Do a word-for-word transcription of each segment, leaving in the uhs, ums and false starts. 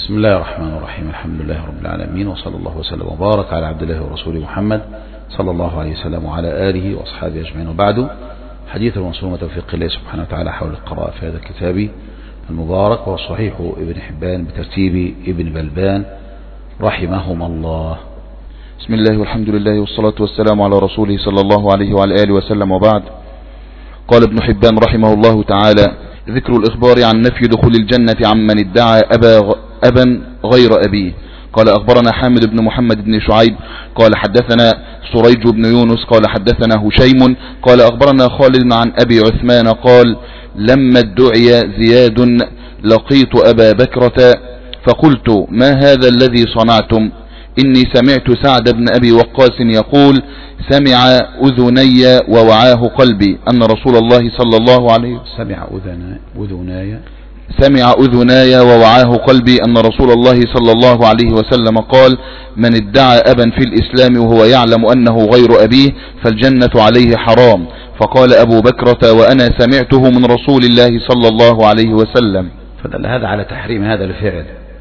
بسم الله الرحمن الرحيم. الحمد لله رب العالمين، وصلى الله وسلم وبارك على عبد الله ورسوله محمد صلى الله عليه وسلم وعلى آله وأصحابه أجمعين. وبعد، حديث المنصور وتوفيق الله سبحانه وتعالى حول القراءة في هذا الكتاب المبارك، وصحيح ابن حبان بترتيب ابن بلبان رحمهما الله. بسم الله والحمد لله والصلاة والسلام على رسوله صلى الله عليه وعلى آله وسلم. وبعد، قال ابن حبان رحمه الله تعالى: ذكر الإخبار عن نفي دخول الجنة عمن ادعى أبا, أبا غير أبيه. قال: أخبرنا حامد بن محمد بن شعيب قال حدثنا سريج بن يونس قال حدثنا هشيم قال أخبرنا خالد عن أبي عثمان قال: لما ادعي زياد لقيت أبا بكرة فقلت: ما هذا الذي صنعتم؟ إني سمعت سعد بن أبي وقاص يقول: سمع أذني ووعاه قلبي أن رسول الله صلى الله عليه وسلم سمع أذناي سمع أذناي ووعاه قلبي أن رسول الله صلى الله عليه وسلم قال: من ادعى أبا في الإسلام وهو يعلم أنه غير أبيه فالجنة عليه حرام. فقال أبو بكرة: وأنا سمعته من رسول الله صلى الله عليه وسلم. فدل هذا على تحريم هذا الفعل،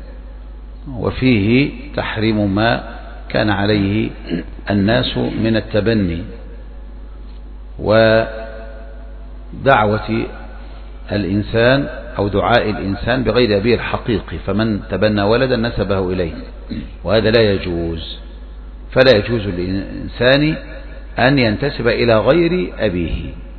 وفيه تحريم ما كان عليه الناس من التبني ودعوة الإنسان أو دعاء الإنسان بغير أبيه الحقيقي، فمن تبنى ولدا نسبه إليه، وهذا لا يجوز. فلا يجوز للإنسان أن ينتسب إلى غير أبيه،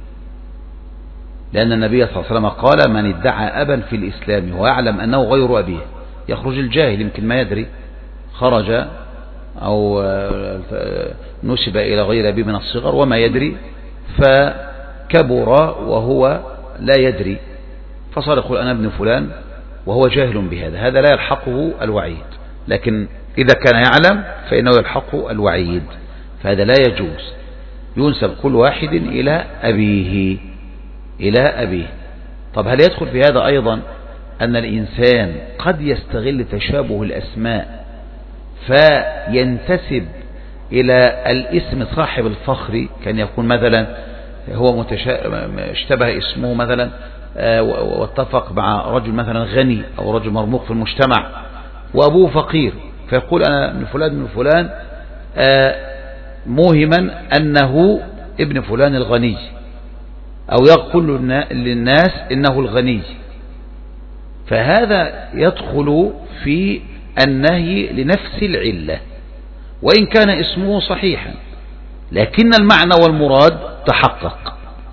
لأن النبي صلى الله عليه وسلم قال: من ادعى أبا في الإسلام ويعلم أنه غير أبيه. يخرج الجاهل يمكن ما يدري، خرج أو نسب إلى غير أبيه من الصغر وما يدري، فكبر وهو لا يدري، فصار يقول أنا ابن فلان وهو جاهل بهذا. هذا لا يلحقه الوعيد، لكن إذا كان يعلم فإنه يلحقه الوعيد، فهذا لا يجوز. ينسب كل واحد إلى أبيه إلى أبيه. طب هل يدخل في هذا أيضا أن الإنسان قد يستغل تشابه الأسماء فينتسب إلى الاسم صاحب الفخر؟ كان يكون مثلا هو اشتبه اسمه مثلا واتفق مع رجل مثلا غني أو رجل مرموق في المجتمع وأبوه فقير، فيقول أنا ابن فلان ابن فلان، موهما أنه ابن فلان الغني، أو يقول للناس إنه الغني. فهذا يدخل في النهي لنفس العلة، وإن كان اسمه صحيحا، لكن المعنى والمراد تحقق.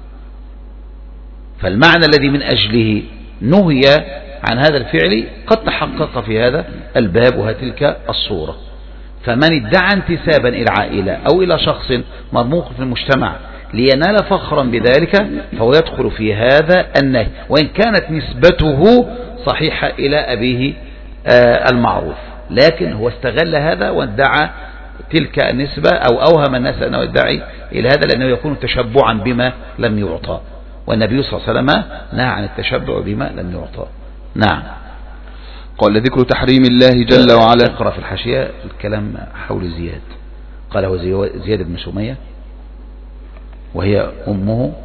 فالمعنى الذي من أجله نهي عن هذا الفعل قد تحقق في هذا الباب وتلك الصورة. فمن ادعى انتسابا إلى عائلة أو إلى شخص مرموق في المجتمع لينال فخرا بذلك فهو يدخل في هذا النهي، وإن كانت نسبته صحيحة إلى أبيه المعروف، لكن هو استغل هذا وادعى تلك النسبة أو أوهم الناس أنه يدعي إلى هذا، لأنه يكون تشبعا بما لم يعطى، والنبي صلى الله عليه وسلم نهى عن التشبع بما لم يعطى. نعم. قال: ذكر تحريم الله جل وعلا. اقرأ في الحاشية الكلام حول زياد. قال: هو زياد بن سمية وهي أمه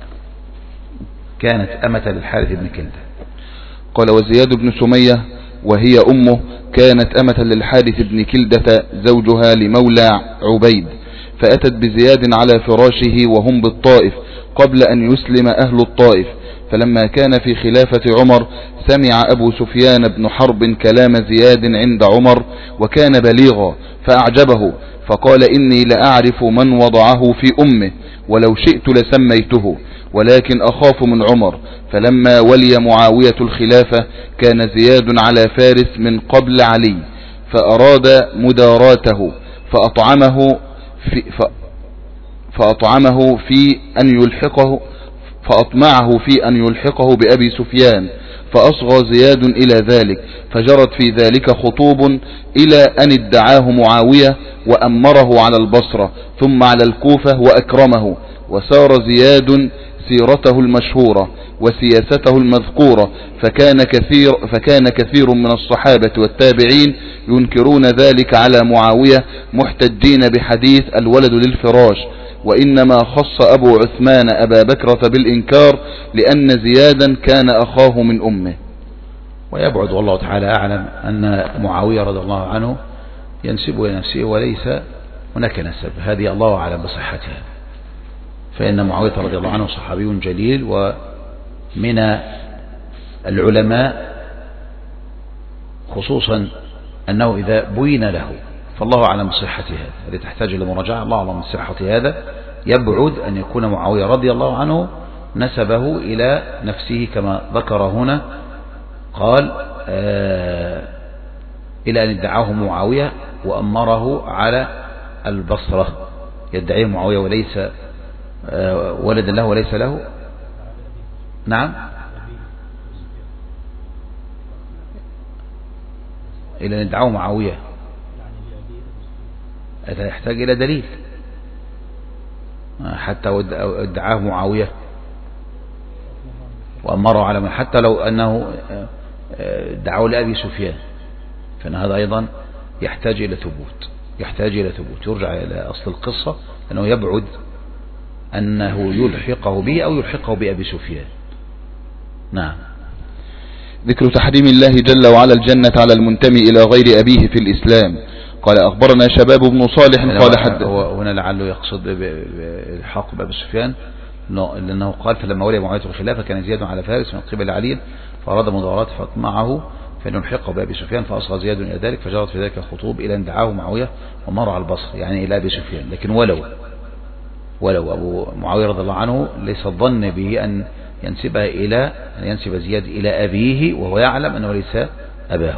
كانت أمة للحارث بن كلدة. قال: وزياد بن سمية وهي أمه كانت أمة للحارث بن كلدة زوجها لمولى عبيد، فأتت بزياد على فراشه وهم بالطائف قبل أن يسلم أهل الطائف. فلما كان في خلافة عمر سمع أبو سفيان بن حرب كلام زياد عند عمر وكان بليغا فأعجبه، فقال: إني لأعرف من وضعه في أمه ولو شئت لسميته، ولكن أخاف من عمر. فلما ولي معاوية الخلافة كان زياد على فارس من قبل علي، فأراد مداراته فأطعمه في, فأطعمه في أن يلحقه فأطمعه في أن يلحقه بأبي سفيان، فأصغى زياد إلى ذلك، فجرت في ذلك خطوب إلى أن ادعاه معاوية وأمره على البصرة ثم على الكوفة وأكرمه. وسار زياد سيرته المشهورة وسياسته المذكورة، فكان كثير, فكان كثير من الصحابة والتابعين ينكرون ذلك على معاوية محتجين بحديث الولد للفراش، وإنما خص أبو عثمان أبا بكرة بالإنكار لأن زيادا كان أخاه من أمه. ويبعد والله تعالى أعلم أن معاوية رضي الله عنه ينسب إلى نفسه وليس هناك نسب، هذه الله أعلم بصحتها، فإن معاوية رضي الله عنه صحابي جليل ومن العلماء، خصوصا أنه إذا بين له، فالله أعلم بصحة هذا، هذه تحتاج إلى مراجعة، الله أعلم بصحة هذا، يبعد أن يكون معاوية رضي الله عنه نسبه إلى نفسه كما ذكر هنا، قال آه إلى أن ادعاه معاوية وأمره على البصرة، يدعيه معاوية وليس آه ولدا له وليس له. نعم، إلى أن ادعاه معاوية، هذا يحتاج إلى دليل، حتى ادعاه معاوية وأمره على من، حتى لو أنه دعاه لأبي سفيان، فإن هذا أيضا يحتاج إلى ثبوت، يحتاج إلى ثبوت، يرجع إلى أصل القصة، أنه يبعد أنه يلحقه به أو يلحقه بأبي سفيان. نعم. ذكر تحريم الله جل وعلا الجنة على المنتمي إلى غير أبيه في الإسلام. قال أخبرنا شباب بن صالح قال حد، هنا لعله يقصد بالحق بأبي سفيان، لأنه قال فلما ولي معاوية الخلافة كان زياد على فارس من قبل علي فأراد مضارات معه فإن يلحقه بأبي سفيان، فأصغى زياد إلى ذلك فجرت في ذلك الخطوب إلى أن دعاه معاوية ومر على البصر، يعني إلى أبي سفيان. لكن ولو ولو أبو معاوية رضي الله عنه ليس الظن به أن ينسبها إلى أن ينسب زياد إلى أبيه وهو يعلم أنه ليس أباه،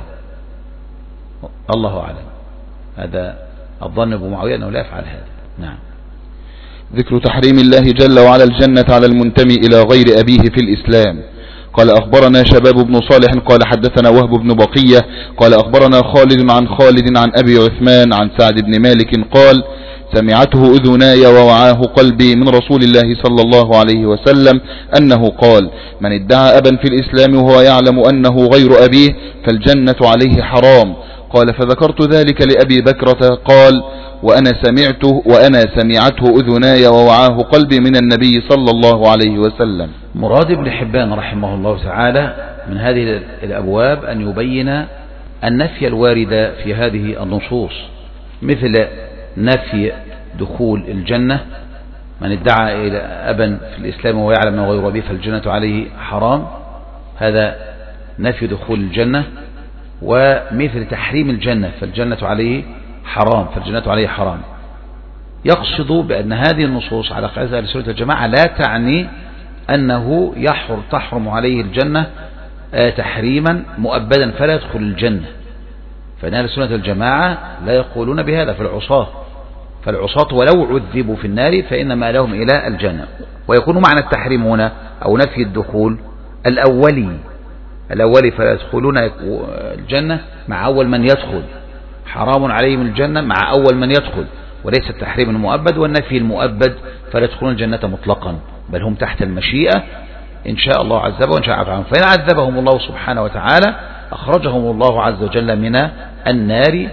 الله أعلم، هذا الظن أبو معاوية أنه لا يفعل هذا. نعم. ذكر تحريم الله جل وعلا الجنة على المنتمي إلى غير أبيه في الإسلام. قال أخبرنا شباب بن صالح قال حدثنا وهب بن بقية قال أخبرنا خالد عن خالد عن أبي عثمان عن سعد بن مالك قال سمعته أذناي ووعاه قلبي من رسول الله صلى الله عليه وسلم أنه قال من ادعى أبا في الإسلام وهو يعلم أنه غير أبيه فالجنة عليه حرام. قال فذكرت ذلك لأبي بكرة قال وأنا سمعته وأنا سمعته أذناي ووعاه قلبي من النبي صلى الله عليه وسلم. مراد بن حبان رحمه الله تعالى من هذه الأبواب أن يبين النفي الوارد في هذه النصوص، مثل نفي دخول الجنة، من ادعى إلى أبا في الإسلام وهو يعلم أنه غير أبيه فالجنة عليه حرام، هذا نفي دخول الجنة، ومثل تحريم الجنة فالجنة عليه حرام فالجنة عليه حرام. يقصد بأن هذه النصوص على قاعدة أهل السنة والجماعة لا تعني أنه يحرم تحرم عليه الجنة تحريما مؤبدا فلا يدخل الجنة، فإن أهل السنة والجماعة لا يقولون بهذا في العصاة، فالعصاة ولو عذبوا في النار فإنما لهم إلى الجنة. ويكون معنى التحريم هنا أو نفي الدخول الأولي الأولي فلا يدخلون الجنة مع أول من يدخل، حرام عليهم الجنة مع أول من يدخل، وليس التحريم المؤبد والنفي المؤبد فلا يدخلون الجنة مطلقا، بل هم تحت المشيئة، إن شاء الله عذبهم وإن شاء عفاهم، فإن عذبهم الله سبحانه وتعالى أخرجهم الله عز وجل من النار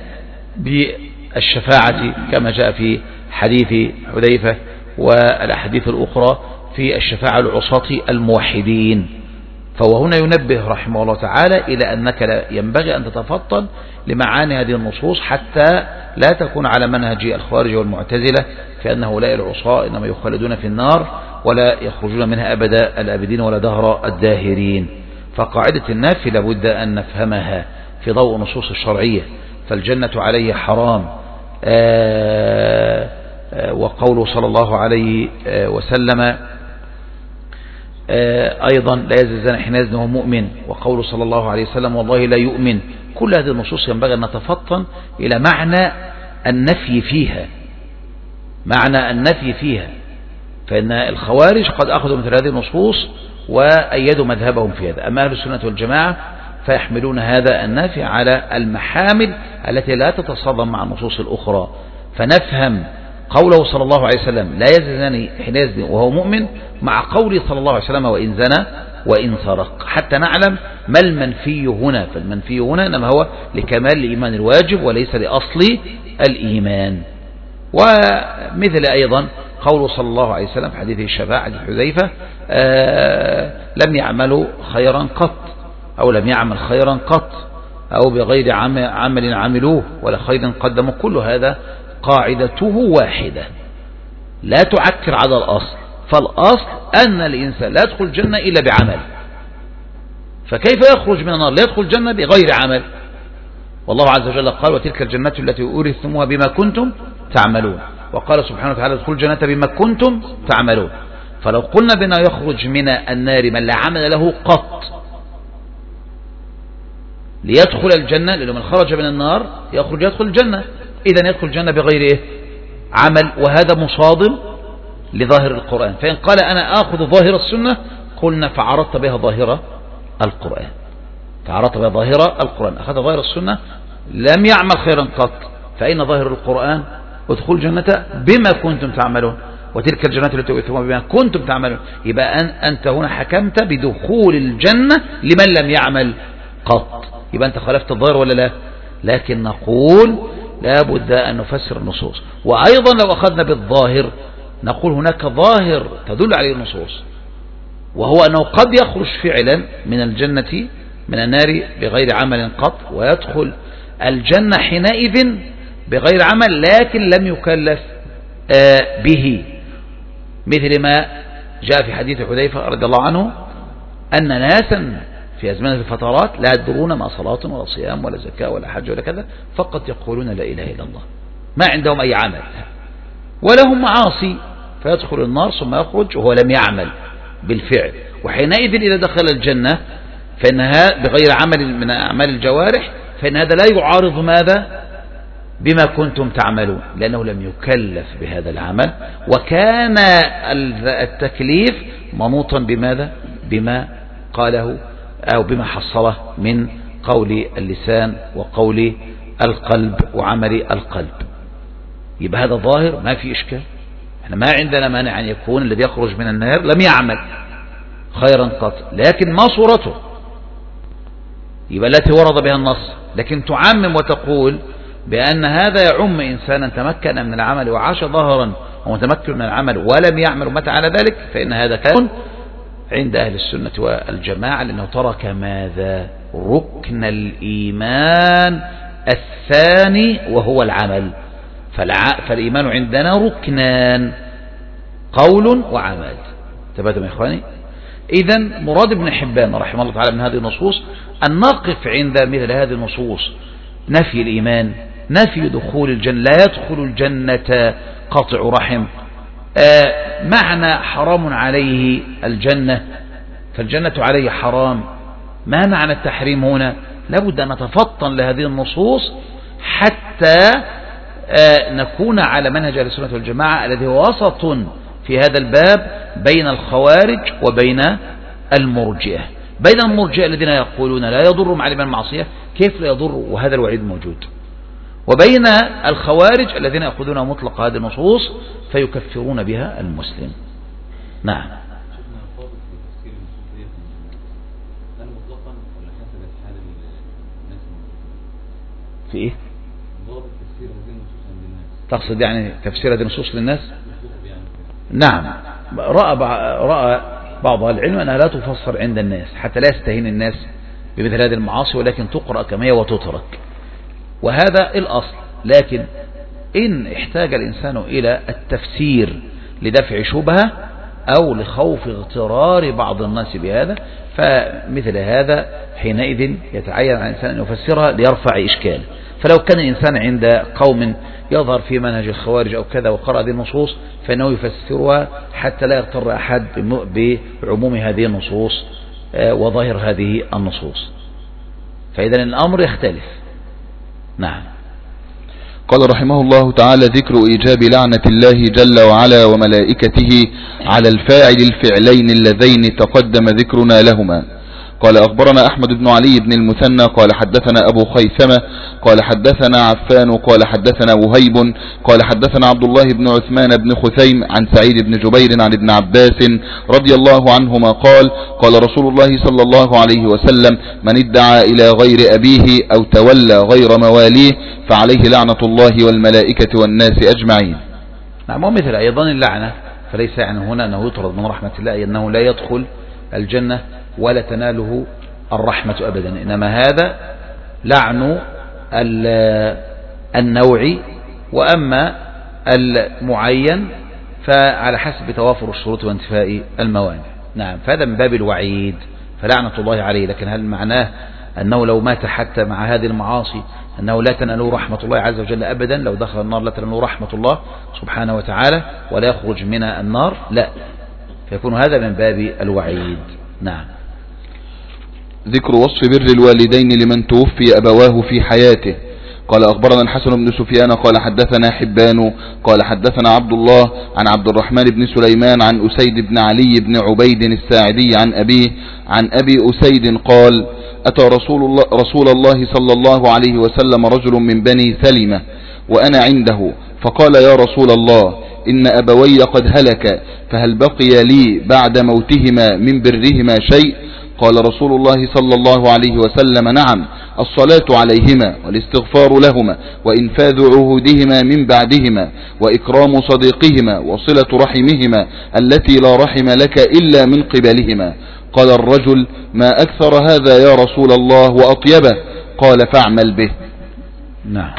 بالشفاعة كما جاء في حديث حذيفة والأحاديث الأخرى في الشفاعة العصاة الموحدين. فهو هنا ينبه رحمه الله تعالى إلى أنك لا ينبغي أن تتفطن لمعاني هذه النصوص حتى لا تكون على منهج الخوارج والمعتزلة في أن هؤلاء العصاة إنما يخلدون في النار ولا يخرجون منها أبدا الآبدين ولا دهر الداهرين. فقاعدة النافي لابد أن نفهمها في ضوء النصوص الشرعية، فالجنة عليه حرام، آآ آآ وقوله صلى الله عليه وسلم أيضا لا يزني الزاني حين يزني وهو مؤمن، وقوله صلى الله عليه وسلم والله لا يؤمن. كل هذه النصوص ينبغي أن نتفطن إلى معنى النفي فيها، معنى النفي فيها، فإن الخوارج قد أخذوا مثل هذه النصوص وأيدوا مذهبهم في هذا. أما أهل السنة والجماعة فيحملون هذا النافي على المحامل التي لا تتصادم مع النصوص الأخرى، فنفهم قوله صلى الله عليه وسلم لا يزني حين يزني وهو مؤمن مع قوله صلى الله عليه وسلم وإن زنى وإن سرق، حتى نعلم ما المنفي هنا. فالمنفي هنا إنما هو لكمال الإيمان الواجب وليس لأصل الإيمان. ومثل أيضا قوله صلى الله عليه وسلم في حديث الشفاعة حذيفة آه لم يعملوا خيرا قط، أو لم يعمل خيرا قط، أو بغير عمل عملوه ولا خير قدموا. كل هذا قاعدته واحدة لا تعكر على الأصل. فالأصل أن الإنسان لا يدخل الجنة إلا بعمل، فكيف يخرج من النار؟ لا يدخل الجنة بغير عمل. والله عز وجل قال وتلك الجنة التي أورثتموها بما كنتم تعملون، وقال سبحانه وتعالى ادخلوا الجنة بما كنتم تعملون. فلو قلنا بنا يخرج من النار من لا عمل له قط ليدخل الجنة، لأنه من خرج من النار يخرج يدخل الجنة، إذن يدخل الجنة بغير إيه؟ عمل، وهذا مصادم لظاهر القرآن. فإن قال أنا آخذ ظاهر السنة قلنا فعرضت بها ظاهرة القرآن، فعرضت بها ظاهرة القرآن، أخذ ظاهر السنة لم يعمل خيرا قط، فإن ظاهر القرآن ادخل الجنة بما كنتم تعملون، وتلك الجنة التي أورثتموها بما كنتم تعملون. يبقى أنت هنا حكمت بدخول الجنة لمن لم يعمل قط، يبقى أنت خالفت الظاهر ولا لا؟ لكن نقول لا بد أن نفسر النصوص. وأيضا لو أخذنا بالظاهر نقول هناك ظاهر تدل عليه النصوص، وهو أنه قد يخرج فعلا من الجنة من النار بغير عمل قط ويدخل الجنة حينئذ بغير عمل، لكن لم يكلف به، مثل ما جاء في حديث حذيفة رضي الله عنه أن ناسا في أزمنة الفترات لا يدرون ما صلاة ولا صيام ولا زكاة ولا حج ولا كذا، فقط يقولون لا إله إلا الله، ما عندهم أي عمل ولهم معاصي، فيدخل النار ثم يخرج وهو لم يعمل بالفعل. وحينئذ إذا دخل الجنة فإنها بغير عمل من أعمال الجوارح، فإن هذا لا يعارض ماذا؟ بما كنتم تعملون، لأنه لم يكلف بهذا العمل، وكان التكليف منوطا بماذا؟ بما قاله أو بما حصله من قول اللسان وقول القلب وعمل القلب. يبقى هذا ظاهر ما في إشكال، احنا ما عندنا مانع أن يكون الذي يخرج من النار لم يعمل خيرا قط، لكن ما صورته؟ يبقى التي ورد بها النص. لكن تعمم وتقول بأن هذا يعم إنسانا تمكن من العمل وعاش ظاهرا ومتمكن من العمل ولم يعمل ومتى على ذلك، فإن هذا كان عند أهل السنة والجماعة، لأنه ترك ماذا؟ ركن الإيمان الثاني وهو العمل. فالإيمان عندنا ركنان، قول وعمل. تبادم يا إخواني. إذن مراد ابن حبان رحمه الله تعالى من هذه النصوص أن نقف عند مثل هذه النصوص، نفي الإيمان، نفي دخول الجنة، لا يدخل الجنة قطع رحم، آه معنى حرام عليه الجنة، فالجنة عليه حرام، ما معنى التحريم هنا؟ لابد أن نتفطن لهذه النصوص حتى آه نكون على منهج أهل السنة والجماعة الذي هو وسط في هذا الباب بين الخوارج وبين المرجئة. بين المرجئة الذين يقولون لا يضر مع الإيمان معصية، كيف لا يضر وهذا الوعيد موجود، وبين الخوارج الذين يأخذون مطلق هذه النصوص فيكفرون بها المسلم. نعم. في إيه؟ تقصد يعني تفسير هذه النصوص للناس؟ نعم. رأى رأى بعض العلم أنها لا تفسر عند الناس حتى لا يستهين الناس بمثل هذه المعاصي، ولكن تقرأ كما هي وتترك، وهذا الأصل. لكن إن احتاج الإنسان إلى التفسير لدفع شبهة أو لخوف اغترار بعض الناس بهذا، فمثل هذا حينئذ يتعين على الإنسان أن يفسرها ليرفع إشكال. فلو كان الإنسان عند قوم يظهر في منهج الخوارج أو كذا وقرأ هذه النصوص فإنه يفسرها حتى لا يغتر أحد بعموم هذه النصوص وظاهر هذه النصوص، فإذا الأمر يختلف. نعم. قال رحمه الله تعالى: ذكر إيجاب لعنة الله جل وعلا وملائكته على الفاعل الفعلين اللذين تقدم ذكرنا لهما. قال: أخبرنا أحمد بن علي بن المثنى قال حدثنا أبو خيثمة قال حدثنا عفان قال حدثنا وهيب قال حدثنا عبد الله بن عثمان بن خثيم عن سعيد بن جبير عن ابن عباس رضي الله عنهما قال: قال رسول الله صلى الله عليه وسلم: من ادعى إلى غير أبيه أو تولى غير مواليه فعليه لعنة الله والملائكة والناس أجمعين. نعم. ومثل أيضا اللعنة، فليس يعني هنا أنه يطرد من رحمة الله أنه لا يدخل الجنة ولا تناله الرحمة أبدا، إنما هذا لعن النوع، وأما المعين فعلى حسب توافر الشروط وانتفاء الموانع. نعم، فهذا من باب الوعيد، فلعنة الله عليه. لكن هل معناه أنه لو مات حتى مع هذه المعاصي أنه لا تناله رحمة الله عز وجل أبدا؟ لو دخل النار لا تناله رحمة الله سبحانه وتعالى ولا يخرج من النار؟ لا، فيكون هذا من باب الوعيد. نعم. ذكر وصف بر الوالدين لمن توفي أبواه في حياته. قال أخبرنا الحسن بن سفيان قال حدثنا حبان قال حدثنا عبد الله عن عبد الرحمن بن سليمان عن أسيد بن علي بن عبيد الساعدي عن أبيه عن أبي أسيد قال أتى رسول الله, رسول الله صلى الله عليه وسلم رجل من بني سلمة وأنا عنده، فقال يا رسول الله إن أبوي قد هلك، فهل بقي لي بعد موتهما من برهما شيء؟ قال رسول الله صلى الله عليه وسلم نعم، الصلاة عليهما والاستغفار لهما وإنفاذ عهودهما من بعدهما وإكرام صديقهما وصلة رحمهما التي لا رحم لك إلا من قبلهما. قال الرجل ما أكثر هذا يا رسول الله وأطيبه؟ قال فاعمل به. نعم.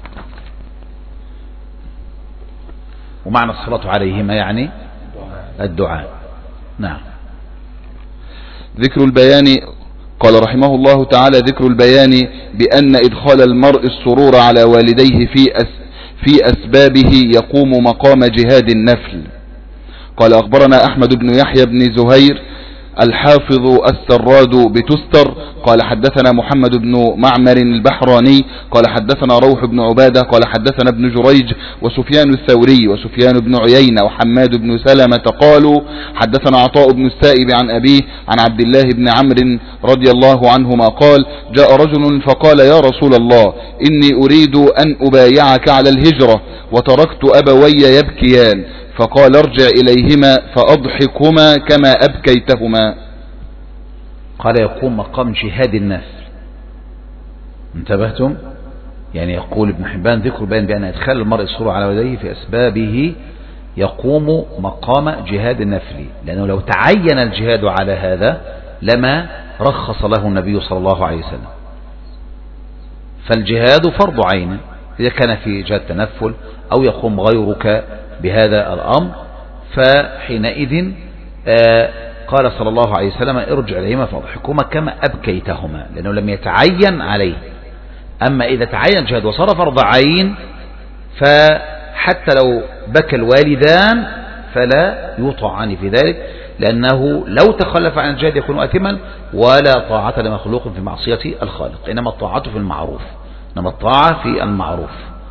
ومعنى الصلاة عليهما يعني الدعاء. نعم. ذكر البيان. قال رحمه الله تعالى ذكر البيان بأن إدخال المرء السرور على والديه في أس في أسبابه يقوم مقام جهاد النفل. قال أخبرنا أحمد بن يحيى بن زهير الحافظ السراد بتستر قال حدثنا محمد بن معمر البحراني قال حدثنا روح بن عبادة قال حدثنا ابن جريج وسفيان الثوري وسفيان بن عيينة وحماد بن سلمة قالوا حدثنا عطاء بن السائب عن أبيه عن عبد الله بن عمرو رضي الله عنهما قال جاء رجل فقال يا رسول الله إني أريد أن أبايعك على الهجرة وتركت أبوي يبكيان، فقال ارجع إليهما فأضحكهما كما أبكيتهما. قال يقوم مقام جهاد النفس. انتبهتم؟ يعني يقول ابن حبان ذكر بيان بأن إدخال المرء السرور على والديه في أسبابه يقوم مقام جهاد النفل، لأنه لو تعين الجهاد على هذا لما رخص له النبي صلى الله عليه وسلم. فالجهاد فرض عين إذا كان في جهاد تنفل أو يقوم غيرك بهذا الأمر، فحينئذ آه قال صلى الله عليه وسلم ارجع إليهما فأضحكهما كما أبكيتهما، لأنه لم يتعين عليه. أما إذا تعين جهاد وصار فرض عين فحتى لو بكى الوالدان فلا يطاعان في ذلك، لأنه لو تخلف عن الجهاد يكون آثما، ولا طاعة لمخلوق في معصية الخالق، إنما الطاعة في المعروف، إنما الطاعة في المعروف.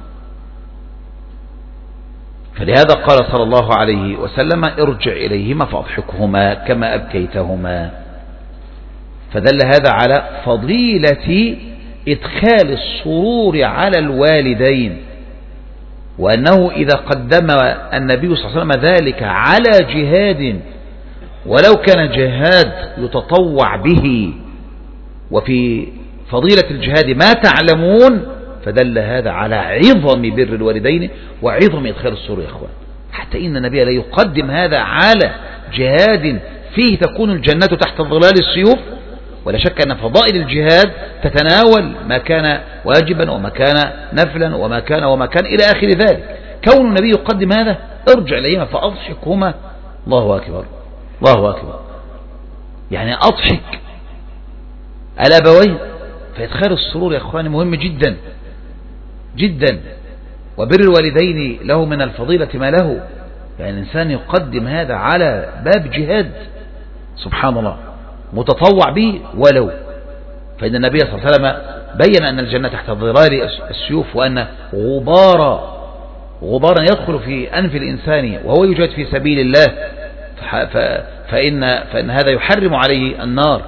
فلهذا قال صلى الله عليه وسلم ارجع إليهما فأضحكهما كما أبكيتهما. فدل هذا على فضيلة إدخال السرور على الوالدين، وأنه إذا قدم النبي صلى الله عليه وسلم ذلك على جهاد ولو كان جهاد يتطوع به، وفي فضيلة الجهاد ما تعلمون، فدل هذا على عظم بر الوالدين وعظم إدخال السرور يا إخوان، حتى إن النبي لا يقدم هذا على جهاد فيه تكون الجنة تحت ظلال السيوف. ولا شك أن فضائل الجهاد تتناول ما كان واجبا وما كان نفلا وما كان وما كان إلى آخر ذلك. كون النبي يقدم هذا ارجع إليهما فأضحكهما، الله أكبر الله أكبر، يعني أضحك الأبوين. فإدخال السرور يا إخواني مهم جدا جدا، وبر الوالدين له من الفضيلة ما له، يعني الإنسان يقدم هذا على باب جهاد سبحان الله متطوع به ولو. فإن النبي صلى الله عليه وسلم بين أن الجنة تحت ظلال السيوف، وأن غبارا غبارا يدخل في أنف الإنسان وهو يجاهد في سبيل الله، فإن, فإن هذا يحرم عليه النار.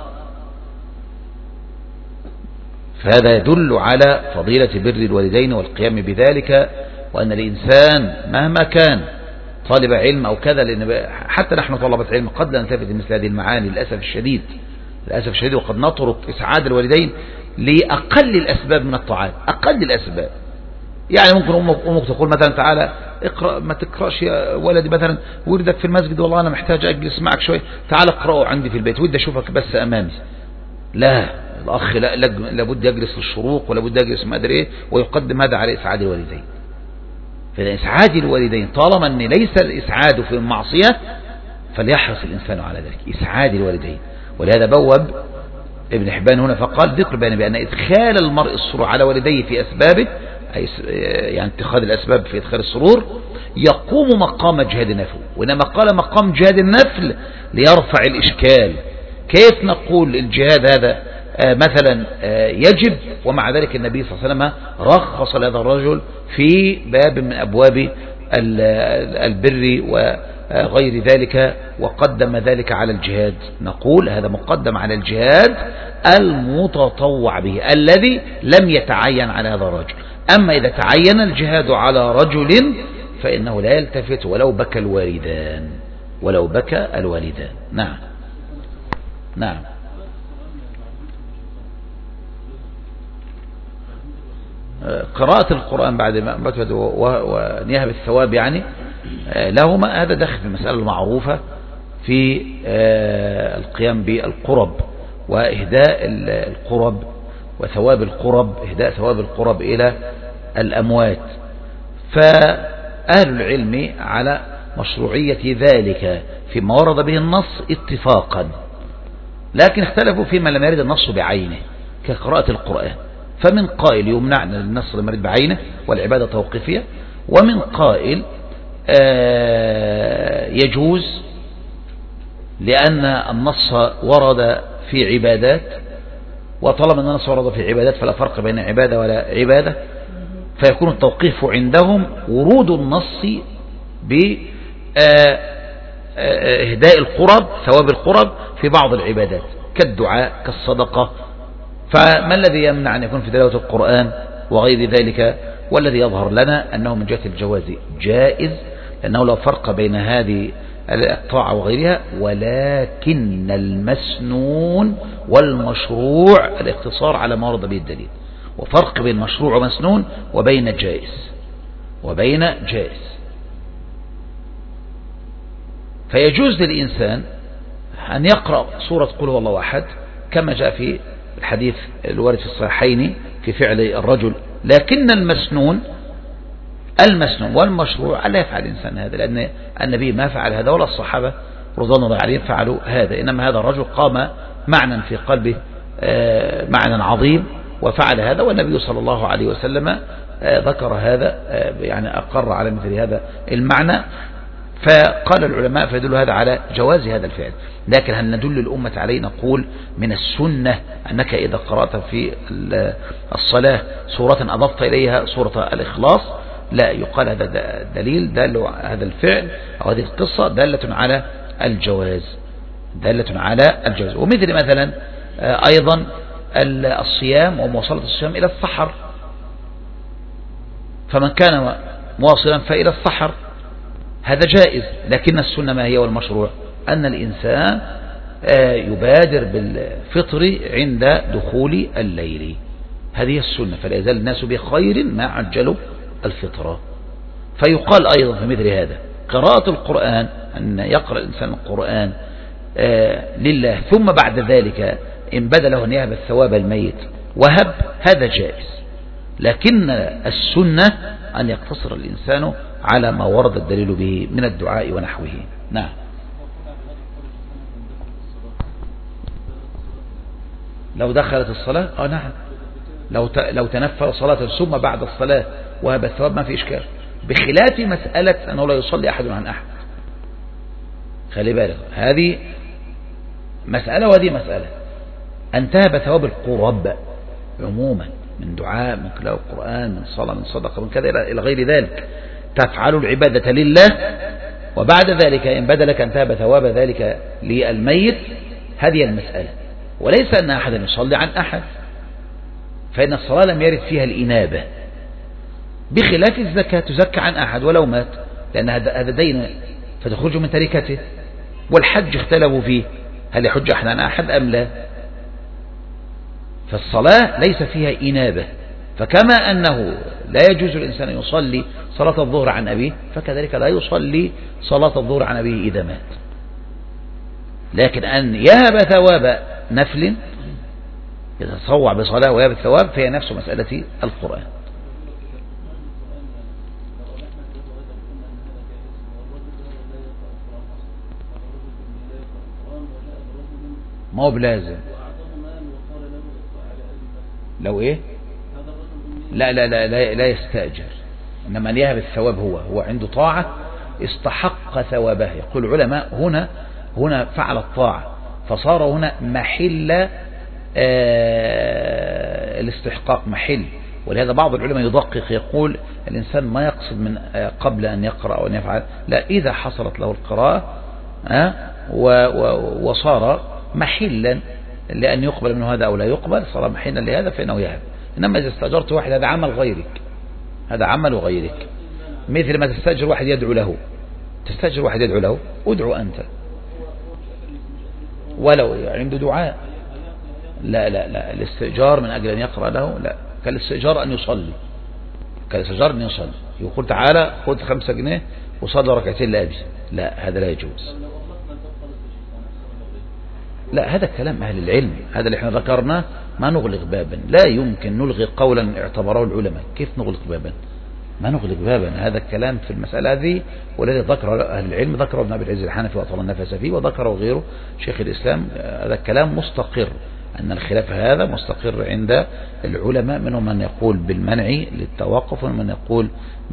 فهذا يدل على فضيلة بر الوالدين والقيام بذلك، وأن الإنسان مهما كان طالب علم أو كذا، لأن حتى نحن طلبة علم قد لا نلتفت مثل هذه المعاني للأسف الشديد للأسف الشديد وقد نترك إسعاد الوالدين لأقل الأسباب من الطاعات، أقل الأسباب. يعني ممكن أمك تقول مثلا تعالى اقرأ، ما تقرأش يا ولدي مثلا وردك في المسجد، والله أنا محتاج أجلس معك شوي، تعال اقرأه عندي في البيت، ودي أشوفك بس أمامي. لا الأخ لا لابد يجلس للشروق ولابد يجلس ما أدري إيه، ويقدم هذا على إسعاد الوالدين. فإسعاد الوالدين طالما أن ليس الإسعاد في المعصية فليحرص الإنسان على ذلك، إسعاد الوالدين. ولهذا بوب ابن حبان هنا فقال ذكر بأن بأن إدخال المرء السرور على والديه في أسبابه، أي يعني اتخاذ الأسباب في إدخال السرور، يقوم مقام جهاد النفل. وإنما قال مقام جهاد النفل ليرفع الإشكال. كيف نقول الجهاد هذا آه مثلا آه يجب، ومع ذلك النبي صلى الله عليه وسلم رخص لهذا الرجل في باب من أبواب البر وغير ذلك وقدم ذلك على الجهاد؟ نقول هذا مقدم على الجهاد المتطوع به الذي لم يتعين على هذا الرجل. أما إذا تعين الجهاد على رجل فإنه لا يلتفت ولو بكى الوالدان، ولو بكى الوالدان. نعم نعم. قراءة القرآن بعد ما ونيها بالثواب يعني لهما، هذا داخل في المسألة المعروفة في القيام بالقرب وإهداء القرب وثواب القرب، إهداء ثواب القرب إلى الأموات. فأهل العلم على مشروعية ذلك فيما ورد به النص اتفاقا، لكن اختلفوا فيما لم يرد النص بعينه كقراءة القرآن. فمن قائل يمنع النص لم يرد بعينه والعبادة توقيفية، ومن قائل يجوز لأن النص ورد في عبادات، وطالما أن النص ورد في عبادات فلا فرق بين عبادة ولا عبادة، فيكون التوقيف عندهم ورود النص بإهداء القرب ثواب القرب في بعض العبادات كالدعاء كالصدقة. فما الذي يمنع أن يكون في تلاوة القرآن وغير ذلك؟ والذي يظهر لنا أنه من جهة الجواز جائز، لأنه لا فرق بين هذه الطاعة وغيرها، ولكن المسنون والمشروع الاقتصار على ما ورد به الدليل، وفرق بين مشروع ومسنون وبين جائز وبين جائز. فيجوز للإنسان أن يقرأ سورة قل هو الله أحد كما جاء في الحديث الوارد في الصحيحين في فعل الرجل، لكن المسنون المسنون والمشروع ألا يفعل الإنسان هذا، لأن النبي ما فعل هذا ولا الصحابة رضوان الله عليهم فعلوا هذا، إنما هذا الرجل قام معنى في قلبه معنى عظيم وفعل هذا، والنبي صلى الله عليه وسلم ذكر هذا يعني أقر على مثل هذا المعنى. فقال العلماء فيدل هذا على جواز هذا الفعل. لكن هل ندل الأمة عليه؟ نقول من السنة أنك إذا قرأت في الصلاة سورة أضفت إليها سورة الإخلاص، لا يقال هذا دليل دل هذا الفعل أو هذه القصة دالة على الجواز، دالة على الجواز. ومثل مثلا أيضا الصيام ومواصلة الصيام إلى السحر، فمن كان مواصلا فإلى السحر هذا جائز. لكن السنة ما هي والمشروع؟ أن الإنسان يبادر بالفطر عند دخول الليل، هذه السنة. فلا يزال الناس بخير ما عجلوا الفطرة. فيقال أيضا في مثل هذا قراءة القرآن أن يقرأ الإنسان القرآن لله ثم بعد ذلك إن بدا له أن يهب الثواب الميت وهب، هذا جائز. لكن السنة أن يقتصر الإنسان على ما ورد الدليل به من الدعاء ونحوه. نعم. لو دخلت الصلاة اه نعم، لو لو تنفل صلاة ثم بعد الصلاة وهب الثواب ما في إشكال، بخلاف مسألة أنه لا يصلي أحد عن أحد. خلي بالك، هذه مسألة وهذه مسألة. أن تهب ثواب القرب عموما من دعاء من قراءة القرآن من صلاة من صدقة من كذا إلى غير ذلك، تفعل العبادة لله، وبعد ذلك إن بدا لك أن تهب ثواب ذلك للميت، هذه المسألة. وليس أن أحدا يصلي عن أحد، فإن الصلاة لم يرد فيها الإنابة، بخلاف الزكاة تزكى عن أحد ولو مات، لأن هذا دين فتخرج من تركته. والحج اختلفوا فيه هل يحج أحد عن أحد أم لا، فالصلاة ليس فيها إنابة. فكما أنه لا يجوز الإنسان أن يصلي صلاة الظهر عن أبيه، فكذلك لا يصلي صلاة الظهر عن أبيه إذا مات. لكن أن يهب ثواب نفل يتطوع بصلاة ويهب الثواب، فهي نفس مسألة القرآن. ما هو بلازم. لو ايه لا لا لا لا, لا يستأجر، انما ان يهب الثواب هو هو عنده طاعة استحق ثوابه. يقول العلماء هنا هنا فعل الطاعة فصار هنا محل آه الاستحقاق، محل. ولهذا بعض العلماء يدقق يقول الإنسان ما يقصد من آه قبل أن يقرأ أو أن يفعل، لا، إذا حصلت له القراءة آه وصار محلا لأن يقبل منه هذا أو لا يقبل، صار محلا لهذا فإنه يهب. إنما إذا استأجرت واحد هذا عمل غيرك، هذا عمل غيرك، مثل ما تستأجر واحد يدعو له، تستأجر واحد يدعو له، ادعو أنت ولو عنده دعاء. لا لا لا الاستئجار من أجل أن يقرأ له لا، كالاستئجار أن يصلي، كالاستئجار أن يصلي، يقول تعالى خذ خمسة جنيه وصلي ركعتين لأبي، لا هذا لا يجوز. لا هذا كلام أهل العلم، هذا اللي احنا ذكرناه، ما نغلق بابا، لا يمكن نلغي قولا اعتبره العلماء. كيف نغلق بابا؟ ما نغلق بابا، هذا الكلام في المسألة هذه والذي ذكره أهل العلم، ذكره ابن أبي العز الحنفي وأطال النفس فيه، وذكره غيره شيخ الإسلام. هذا الكلام مستقر، أن الخلاف هذا مستقر عند العلماء، منهم من يقول بالمنع للتوقف ومن يقول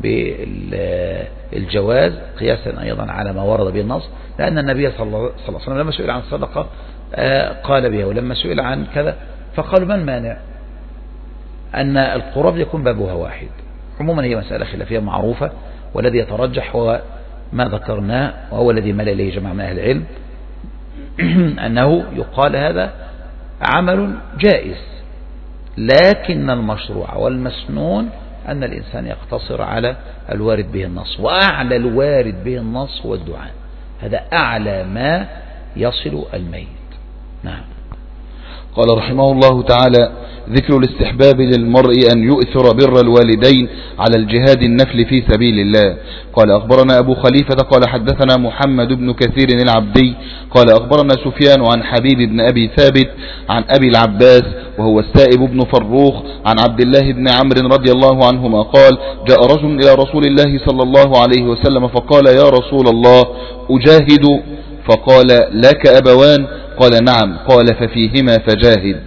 بالجواز قياسا أيضا على ما ورد به النص، لأن النبي صلى الله عليه وسلم لما سئل عن الصدقة قال بها، ولما سئل عن كذا فقالوا ما المانع أن القرب يكون بابها واحد. عموما هي مسألة خلافية معروفة، والذي يترجح هو ما ذكرناه، وهو الذي مال إليه جماعة من أهل العلم، أنه يقال هذا عمل جائز، لكن المشروع والمسنون أن الإنسان يقتصر على الوارد به النص، وأعلى الوارد به النص هو الدعاء، هذا أعلى ما يصل الميت. نعم. قال رحمه الله تعالى: ذكر الاستحباب للمرء أن يؤثر بر الوالدين على الجهاد النفل في سبيل الله. قال أخبرنا أبو خليفة قال حدثنا محمد بن كثير العبدي قال أخبرنا سفيان عن حبيب بن أبي ثابت عن أبي العباس وهو السائب بن فروخ عن عبد الله بن عمرو رضي الله عنهما قال: جاء رجل إلى رسول الله صلى الله عليه وسلم فقال: يا رسول الله أجاهد؟ فقال: لك أبوان؟ قال: نعم. قال: ففيهما فجاهد.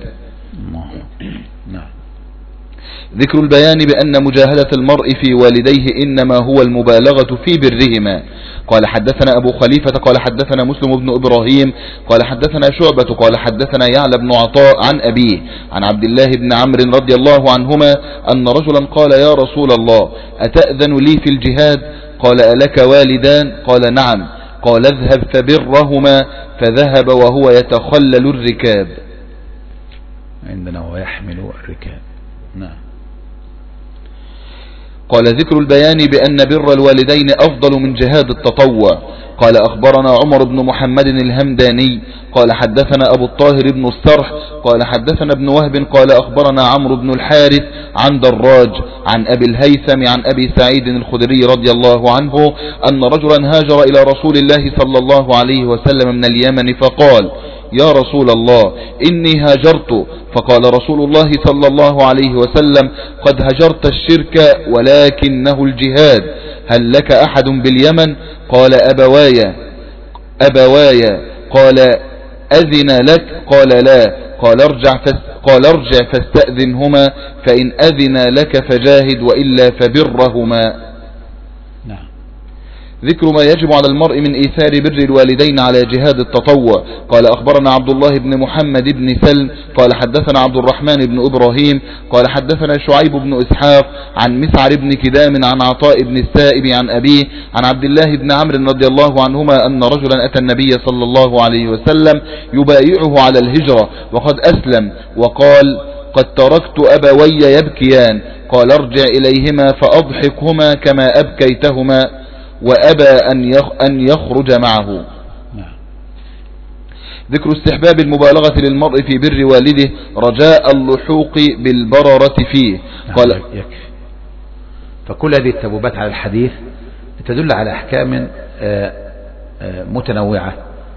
ذكر البيان بأن مجاهدة المرء في والديه إنما هو المبالغة في برهما. قال حدثنا أبو خليفة قال حدثنا مسلم بن إبراهيم قال حدثنا شعبة قال حدثنا يعلى بن عطاء عن أبيه عن عبد الله بن عمرو رضي الله عنهما أن رجلا قال: يا رسول الله أتأذن لي في الجهاد؟ قال: ألك والدان؟ قال: نعم. قال: اذهب فبرهما. فذهب وهو يتخلل الركاب. عندنا هو يحمل الركاب. نعم. قال: ذكر البيان بأن بر الوالدين أفضل من جهاد التطوع. قال أخبرنا عمر بن محمد الهمداني قال حدثنا أبو الطاهر بن السرح قال حدثنا ابن وهب قال أخبرنا عمرو بن الحارث عن دراج عن أبي الهيثم عن أبي سعيد الخدري رضي الله عنه أن رجلا هاجر إلى رسول الله صلى الله عليه وسلم من اليمن فقال: يا رسول الله إني هاجرت. فقال رسول الله صلى الله عليه وسلم: قد هجرت الشرك ولكنه الجهاد، هل لك أحد باليمن؟ قال: أبوايا. أبوايا. قال: أذن لك؟ قال: لا. قال: ارجع قال ارجع فاستأذنهما، فإن أذن لك فجاهد وإلا فبرهما. نعم. ذكر ما يجب على المرء من إيثار بر الوالدين على جهاد التطوع. قال أخبرنا عبد الله بن محمد بن سلم قال حدثنا عبد الرحمن بن إبراهيم قال حدثنا شعيب بن إسحاق عن مسعر بن كدام عن عطاء بن السائب عن أبيه عن عبد الله بن عمرو رضي الله عنهما أن رجلا أتى النبي صلى الله عليه وسلم يبايعه على الهجرة وقد أسلم، وقال: قد تركت أبوي يبكيان. قال: ارجع إليهما فأضحكهما كما أبكيتهما، وأبى أن يخرج معه. ذكر استحباب المبالغة للمرء في بر والده رجاء اللحوق بالبررة فيه. قال: يكفي. فكل هذه التبوبات على الحديث تدل على أحكام متنوعة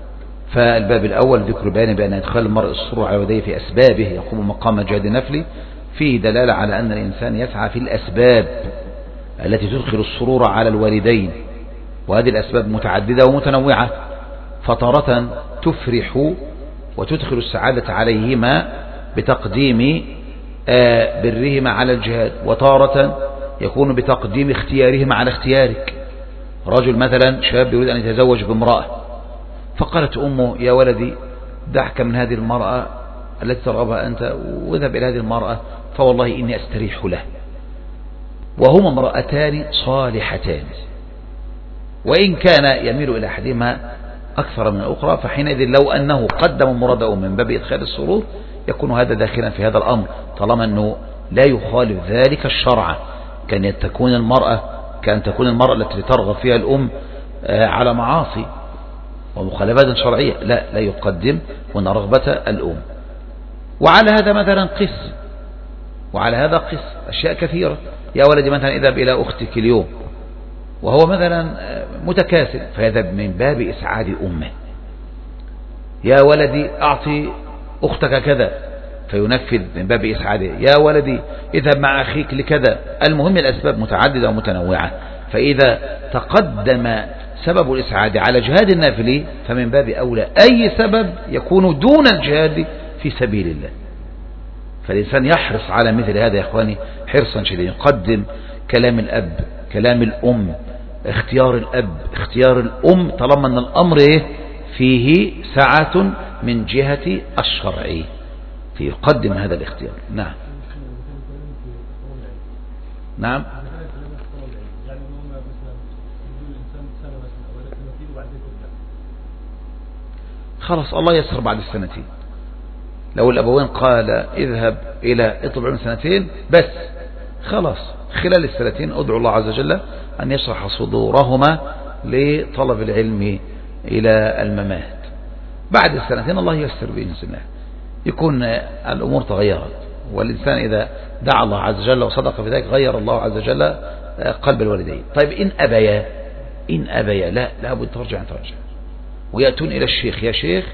فالباب الأول ذكر بيان بأن إدخال المرء السرور على والديه في أسبابه يقوم مقام الجهاد النفلي فيه دلالة على أن الإنسان يسعى في الأسباب التي تدخل السرور على الوالدين، وهذه الأسباب متعددة ومتنوعة، فتارة تفرح وتدخل السعادة عليهما بتقديم برهما على الجهاد، وتارة يكون بتقديم اختيارهما على اختيارك. رجل مثلا شاب يريد أن يتزوج بامرأة، فقالت أمه يا ولدي دعك من هذه المرأة التي ترغبها أنت واذهب إلى هذه المرأة فوالله إني أستريح له، وهما امرأتان صالحتان، وإن كان يميل إلى أحدهما أكثر من الأخرى، فحينئذ لو أنه قدم مراده من باب إدخال السرور يكون هذا داخلا في هذا الأمر، طالما أنه لا يخالف ذلك الشرع. كان تكون المرأة كان تكون المرأة التي ترغب فيها الأم على معاصي ومخالفات شرعية، لا لا يقدم هنا رغبة الأم. وعلى هذا مثلا قس وعلى هذا قس أشياء كثيرة. يا ولدي مثلا اذهب إلى أختك اليوم، وهو مثلا متكاسل فيذهب من باب إسعاد أمه. يا ولدي أعطي أختك كذا فينفذ من باب إسعاده. يا ولدي اذهب مع أخيك لكذا. المهم الأسباب متعددة ومتنوعة، فإذا تقدم سبب الإسعاد على جهاد النافل فمن باب أولى أي سبب يكون دون الجهاد في سبيل الله. فالإنسان يحرص على مثل هذا يا إخواني حرصا شديدا، يقدم كلام الأب، كلام الأم، اختيار الأب، اختيار الأم، طالما أن الأمر فيه سعة من جهة الشرع فيقدم هذا الاختيار. نعم نعم خلاص الله يسر بعد السنتين. لو الأبوين قال اذهب إلى اطلب علم سنتين بس، خلاص خلال السنتين ادعو الله عز وجل أن يشرح صدورهما لطلب العلم إلى الممات. بعد السنتين الله يسر بإذن الله يكون الأمور تغيرت، والإنسان إذا دعا الله عز وجل وصدق في ذلك غير الله عز وجل قلب الوالدين. طيب إن أبيا إن أبيا لا لابد ترجع ترجع ويأتون إلى الشيخ يا شيخ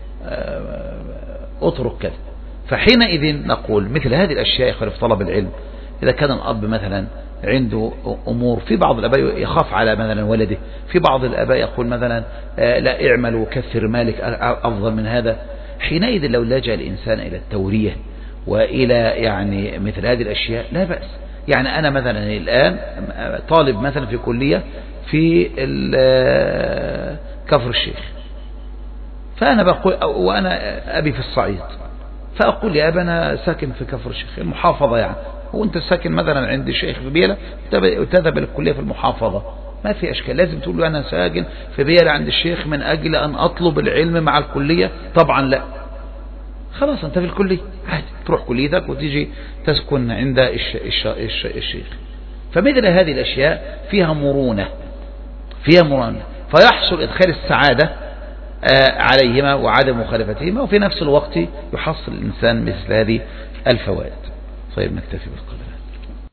اترك كذا. فحينئذ نقول مثل هذه الأشياء يخالف طلب العلم. إذا كان الأب مثلا عنده أمور، في بعض الآباء يخاف على مثلا ولده، في بعض الآباء يقول مثلا لا اعمل وكثر مالك أفضل من هذا. حينئذ لو لجأ الإنسان إلى التورية وإلى يعني مثل هذه الأشياء لا بأس. يعني أنا مثلا الآن طالب مثلا في كلية في كفر الشيخ، فأنا بقول وأنا أبي في الصعيد، فأقول يا أبا أنا ساكن في كفر الشيخ المحافظة، يعني وأنت ساكن مثلا عند الشيخ في بيلة وتذهب للكلية في المحافظة، ما في أشكال. لازم تقول له أنا ساكن في بيلة عند الشيخ من أجل أن أطلب العلم مع الكلية؟ طبعا لا، خلاص أنت في الكلية عادي تروح كليتك وتيجي تسكن عند الش... الش... الش... الشيخ. فمثل هذه الأشياء فيها مرونة فيها مرونة فيحصل إدخال السعادة عليهما وعدم مخالفتهما، وفي نفس الوقت يحصل الإنسان مثل هذه الفوائد. طيب نكتفي بالقدر.